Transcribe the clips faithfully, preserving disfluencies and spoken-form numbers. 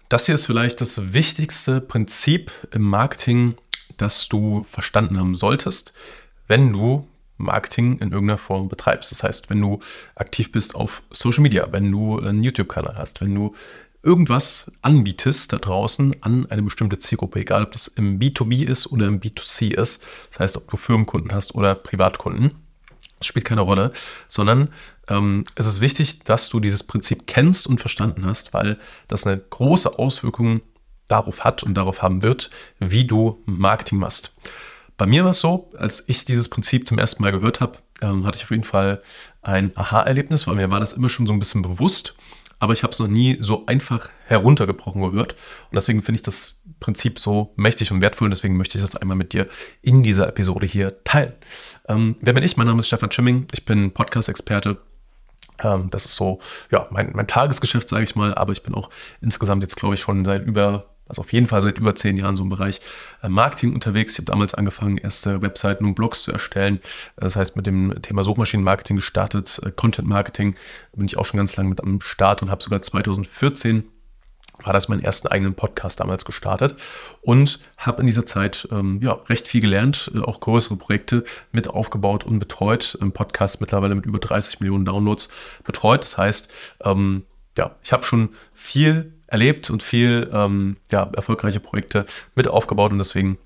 Das hier ist vielleicht das wichtigste Prinzip im Marketing, das du verstanden haben solltest, wenn du Marketing in irgendeiner Form betreibst. Das heißt, wenn du aktiv bist auf Social Media, wenn du einen YouTube-Kanal hast, wenn du irgendwas anbietest da draußen an eine bestimmte Zielgruppe, egal ob das im B zwei B ist oder im B zwei C ist. Das heißt, ob du Firmenkunden hast oder Privatkunden. Das spielt keine Rolle, sondern ähm, es ist wichtig, dass du dieses Prinzip kennst und verstanden hast, weil das eine große Auswirkung darauf hat und darauf haben wird, wie du Marketing machst. Bei mir war es so, als ich dieses Prinzip zum ersten Mal gehört habe, ähm, hatte ich auf jeden Fall ein Aha-Erlebnis, weil mir war das immer schon so ein bisschen bewusst, aber ich habe es noch nie so einfach heruntergebrochen gehört. Und deswegen finde ich das Prinzip so mächtig und wertvoll und deswegen möchte ich das einmal mit dir in dieser Episode hier teilen. Ähm, wer bin ich? Mein Name ist Stefan Schimming, ich bin Podcast-Experte. Ähm, das ist so ja mein, mein Tagesgeschäft, sage ich mal, aber ich bin auch insgesamt jetzt, glaube ich, schon seit über Also auf jeden Fall seit über zehn Jahren so im Bereich Marketing unterwegs. Ich habe damals angefangen, erste Webseiten und Blogs zu erstellen. Das heißt, mit dem Thema Suchmaschinenmarketing gestartet, Content Marketing bin ich auch schon ganz lange mit am Start und habe sogar zweitausendvierzehn war das meinen ersten eigenen Podcast damals gestartet und habe in dieser Zeit ähm, ja, recht viel gelernt, äh, auch größere Projekte mit aufgebaut und betreut. Im Podcast mittlerweile mit über dreißig Millionen Downloads betreut. Das heißt, ähm, ja, ich habe schon viel erlebt und viel ähm, ja, erfolgreiche Projekte mit aufgebaut und deswegen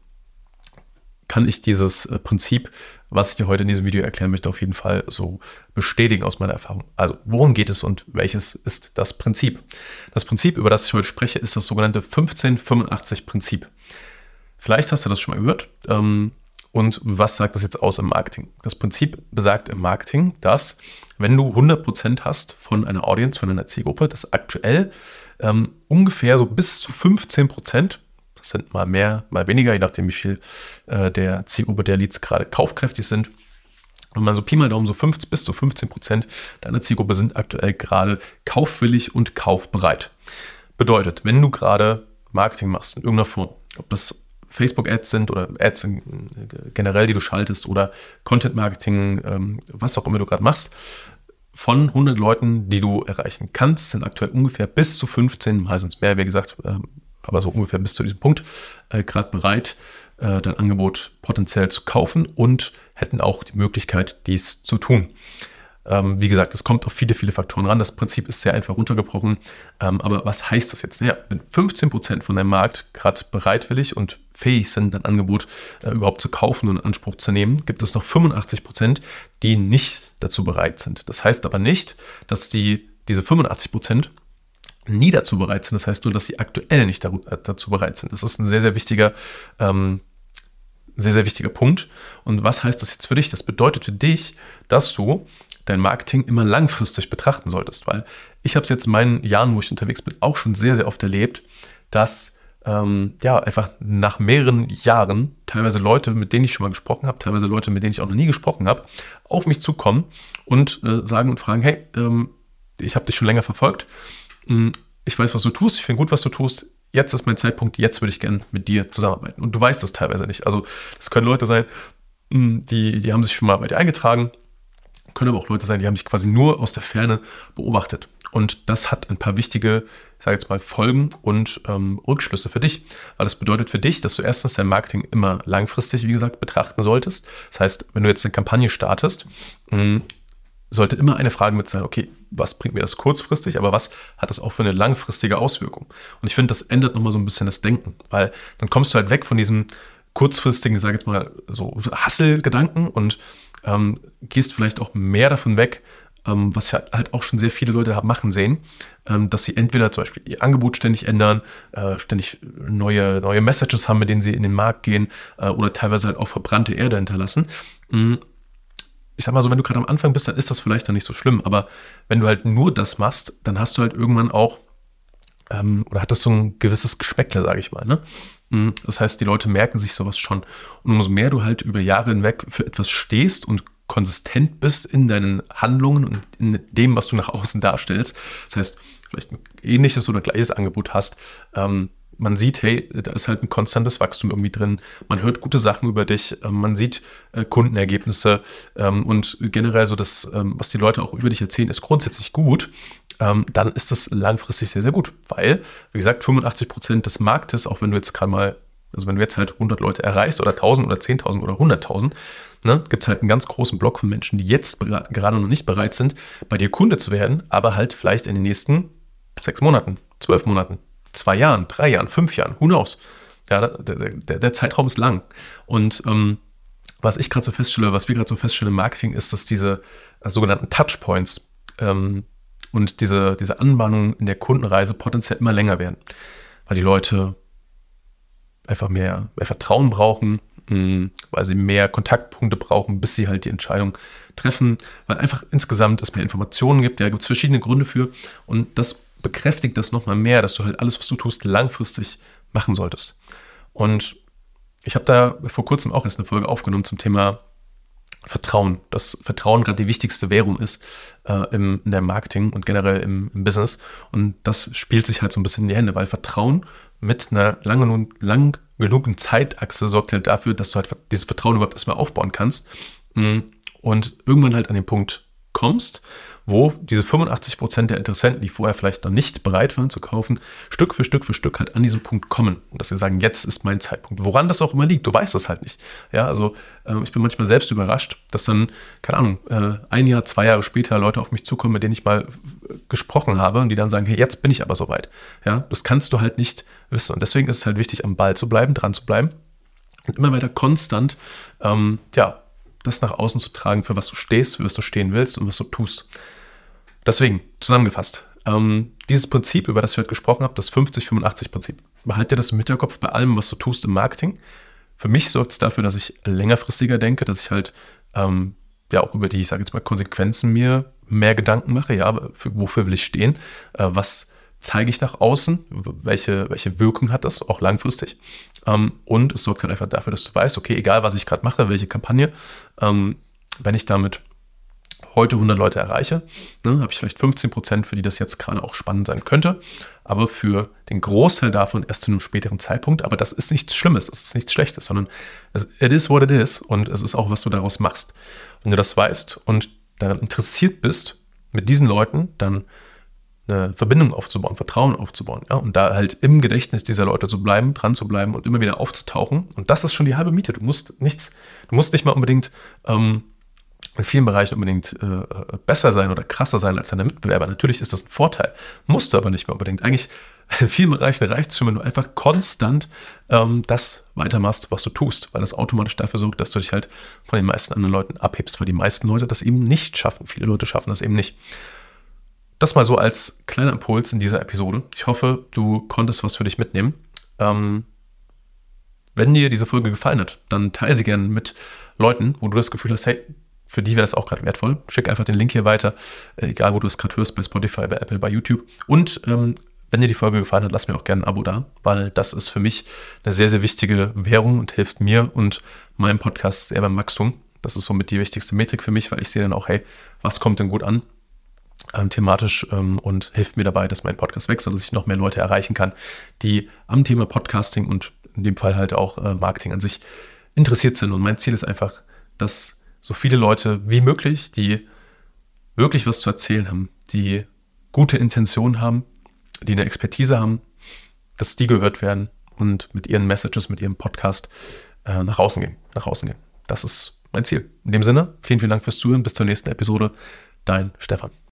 kann ich dieses äh, Prinzip, was ich dir heute in diesem Video erklären möchte, auf jeden Fall so bestätigen aus meiner Erfahrung. Also, worum geht es und welches ist das Prinzip? Das Prinzip, über das ich heute spreche, ist das sogenannte fünfzehn fünfundachtzig Prinzip. Vielleicht hast du das schon mal gehört. Ähm, und was sagt das jetzt aus im Marketing? Das Prinzip besagt im Marketing, dass wenn du hundert Prozent hast von einer Audience, von einer Zielgruppe, dass aktuell ähm, ungefähr so bis zu fünfzehn Prozent, das sind mal mehr, mal weniger, je nachdem wie viel äh, der Zielgruppe der Leads gerade kaufkräftig sind. Und man so Pi mal Daumen, so fünfzehn bis zu fünfzehn Prozent deiner Zielgruppe sind aktuell gerade kaufwillig und kaufbereit. Bedeutet, wenn du gerade Marketing machst in irgendeiner Form, ob das Facebook-Ads sind oder Ads generell, die du schaltest oder Content-Marketing, ähm, was auch immer du gerade machst, von hundert Leuten, die du erreichen kannst, sind aktuell ungefähr bis zu fünfzehn, mal sind es mehr, wie gesagt, ähm, aber so ungefähr bis zu diesem Punkt, äh, gerade bereit, äh, dein Angebot potenziell zu kaufen und hätten auch die Möglichkeit, dies zu tun. Ähm, wie gesagt, es kommt auf viele, viele Faktoren ran. Das Prinzip ist sehr einfach runtergebrochen. Ähm, aber was heißt das jetzt? Naja, wenn fünfzehn Prozent von deinem Markt gerade bereitwillig und fähig sind, dein Angebot äh, überhaupt zu kaufen und in Anspruch zu nehmen, gibt es noch fünfundachtzig Prozent, die nicht dazu bereit sind. Das heißt aber nicht, dass die, diese fünfundachtzig Prozent nie dazu bereit sind. Das heißt nur, dass sie aktuell nicht dazu bereit sind. Das ist ein sehr, sehr wichtiger, ähm, sehr, sehr wichtiger Punkt. Und was heißt das jetzt für dich? Das bedeutet für dich, dass du dein Marketing immer langfristig betrachten solltest. Weil ich habe es jetzt in meinen Jahren, wo ich unterwegs bin, auch schon sehr, sehr oft erlebt, dass ähm, ja einfach nach mehreren Jahren teilweise Leute, mit denen ich schon mal gesprochen habe, teilweise Leute, mit denen ich auch noch nie gesprochen habe, auf mich zukommen und äh, sagen und fragen, hey, ähm, ich habe dich schon länger verfolgt, ich weiß, was du tust, ich finde gut, was du tust, jetzt ist mein Zeitpunkt, jetzt würde ich gerne mit dir zusammenarbeiten. Und du weißt das teilweise nicht. Also das können Leute sein, die, die haben sich schon mal bei dir eingetragen, können aber auch Leute sein, die haben dich quasi nur aus der Ferne beobachtet. Und das hat ein paar wichtige, ich sage jetzt mal, Folgen und ähm, Rückschlüsse für dich. Weil das bedeutet für dich, dass du erstens dein Marketing immer langfristig, wie gesagt, betrachten solltest. Das heißt, wenn du jetzt eine Kampagne startest, mh, sollte immer eine Frage mit sein, okay, was bringt mir das kurzfristig, aber was hat das auch für eine langfristige Auswirkung? Und ich finde, das ändert nochmal so ein bisschen das Denken, weil dann kommst du halt weg von diesem kurzfristigen, sage ich jetzt mal, so Hustle-Gedanken und ähm, gehst vielleicht auch mehr davon weg, ähm, was ja halt auch schon sehr viele Leute haben machen sehen, ähm, dass sie entweder zum Beispiel ihr Angebot ständig ändern, äh, ständig neue, neue Messages haben, mit denen sie in den Markt gehen äh, oder teilweise halt auch verbrannte Erde hinterlassen. Mhm. Ich sag mal so, wenn du gerade am Anfang bist, dann ist das vielleicht noch nicht so schlimm, aber wenn du halt nur das machst, dann hast du halt irgendwann auch, ähm, oder hat das so ein gewisses Geschmäckle, sage ich mal, ne? Das heißt, die Leute merken sich sowas schon. Und umso mehr du halt über Jahre hinweg für etwas stehst und konsistent bist in deinen Handlungen und in dem, was du nach außen darstellst, das heißt, vielleicht ein ähnliches oder gleiches Angebot hast, ähm, man sieht, hey, da ist halt ein konstantes Wachstum irgendwie drin. Man hört gute Sachen über dich. Man sieht äh, Kundenergebnisse ähm, und generell so das, ähm, was die Leute auch über dich erzählen, ist grundsätzlich gut. ähm, dann ist das langfristig sehr, sehr gut. Weil, wie gesagt, fünfundachtzig Prozent des Marktes, auch wenn du jetzt gerade mal, also wenn du jetzt halt hundert Leute erreichst oder tausend oder zehntausend oder hunderttausend, ne, gibt es halt einen ganz großen Block von Menschen, die jetzt bera- gerade noch nicht bereit sind, bei dir Kunde zu werden, aber halt vielleicht in den nächsten sechs Monaten, zwölf Monaten, zwei Jahren, drei Jahren, fünf Jahren, who knows? Ja, der, der, der Zeitraum ist lang. Und ähm, was ich gerade so feststelle, was wir gerade so feststellen im Marketing, ist, dass diese äh, sogenannten Touchpoints ähm, und diese, diese Anbahnung in der Kundenreise potenziell immer länger werden. Weil die Leute einfach mehr, mehr Vertrauen brauchen, mh, weil sie mehr Kontaktpunkte brauchen, bis sie halt die Entscheidung treffen, weil einfach insgesamt es mehr Informationen gibt. Da gibt es verschiedene Gründe für und das bekräftigt das nochmal mehr, dass du halt alles, was du tust, langfristig machen solltest. Und ich habe da vor kurzem auch erst eine Folge aufgenommen zum Thema Vertrauen. Dass Vertrauen gerade die wichtigste Währung ist äh, im, in der Marketing und generell im, im Business. Und das spielt sich halt so ein bisschen in die Hände, weil Vertrauen mit einer langen, lang genugen Zeitachse sorgt halt dafür, dass du halt dieses Vertrauen überhaupt erstmal aufbauen kannst und irgendwann halt an den Punkt kommst, wo diese fünfundachtzig Prozent der Interessenten, die vorher vielleicht noch nicht bereit waren zu kaufen, Stück für Stück für Stück halt an diesen Punkt kommen. Und dass sie sagen, jetzt ist mein Zeitpunkt. Woran das auch immer liegt, du weißt das halt nicht. Ja, also äh, ich bin manchmal selbst überrascht, dass dann, keine Ahnung, äh, ein Jahr, zwei Jahre später Leute auf mich zukommen, mit denen ich mal äh, gesprochen habe und die dann sagen, hey, jetzt bin ich aber soweit. Ja, das kannst du halt nicht wissen. Und deswegen ist es halt wichtig, am Ball zu bleiben, dran zu bleiben und immer weiter konstant, ähm, ja, das nach außen zu tragen, für was du stehst, für was du stehen willst und was du tust. Deswegen, zusammengefasst, ähm, dieses Prinzip, über das ich heute gesprochen habe, das fünfzig fünfundachtzig Prinzip, behalte dir das im Hinterkopf bei allem, was du tust im Marketing. Für mich sorgt es dafür, dass ich längerfristiger denke, dass ich halt ähm, ja auch über die, ich sage jetzt mal, Konsequenzen mir mehr Gedanken mache. Ja, für, wofür will ich stehen? Äh, was zeige ich nach außen? Welche, welche Wirkung hat das, auch langfristig? Ähm, und es sorgt halt einfach dafür, dass du weißt, okay, egal was ich gerade mache, welche Kampagne, ähm, wenn ich damit heute hundert Leute erreiche, ne, habe ich vielleicht fünfzehn Prozent, für die das jetzt gerade auch spannend sein könnte, aber für den Großteil davon erst zu einem späteren Zeitpunkt. Aber das ist nichts Schlimmes, das ist nichts Schlechtes, sondern es, it is what it is und es ist auch, was du daraus machst. Wenn du das weißt und daran interessiert bist, mit diesen Leuten dann eine Verbindung aufzubauen, Vertrauen aufzubauen, ja, und da halt im Gedächtnis dieser Leute zu bleiben, dran zu bleiben und immer wieder aufzutauchen. Und das ist schon die halbe Miete. Du musst nichts, du musst nicht mal unbedingt ähm, in vielen Bereichen unbedingt äh, besser sein oder krasser sein als deine Mitbewerber. Natürlich ist das ein Vorteil, musst du aber nicht mehr unbedingt. Eigentlich in vielen Bereichen reicht es schon, wenn du einfach konstant ähm, das weitermachst, was du tust, weil das automatisch dafür sorgt, dass du dich halt von den meisten anderen Leuten abhebst, weil die meisten Leute das eben nicht schaffen. Viele Leute schaffen das eben nicht. Das mal so als kleiner Impuls in dieser Episode. Ich hoffe, du konntest was für dich mitnehmen. Ähm, wenn dir diese Folge gefallen hat, dann teile sie gerne mit Leuten, wo du das Gefühl hast, hey, für die wäre das auch gerade wertvoll. Schick einfach den Link hier weiter, egal wo du es gerade hörst, bei Spotify, bei Apple, bei YouTube. Und ähm, wenn dir die Folge gefallen hat, lass mir auch gerne ein Abo da, weil das ist für mich eine sehr, sehr wichtige Währung und hilft mir und meinem Podcast sehr beim Wachstum. Das ist somit die wichtigste Metrik für mich, weil ich sehe dann auch, hey, was kommt denn gut an? Ähm, thematisch ähm, und hilft mir dabei, dass mein Podcast wächst und dass ich noch mehr Leute erreichen kann, die am Thema Podcasting und in dem Fall halt auch äh, Marketing an sich interessiert sind. Und mein Ziel ist einfach, dass so viele Leute wie möglich, die wirklich was zu erzählen haben, die gute Intentionen haben, die eine Expertise haben, dass die gehört werden und mit ihren Messages, mit ihrem Podcast äh, nach außen gehen, nach außen gehen. Das ist mein Ziel. In dem Sinne, vielen, vielen Dank fürs Zuhören. Bis zur nächsten Episode. Dein Stefan.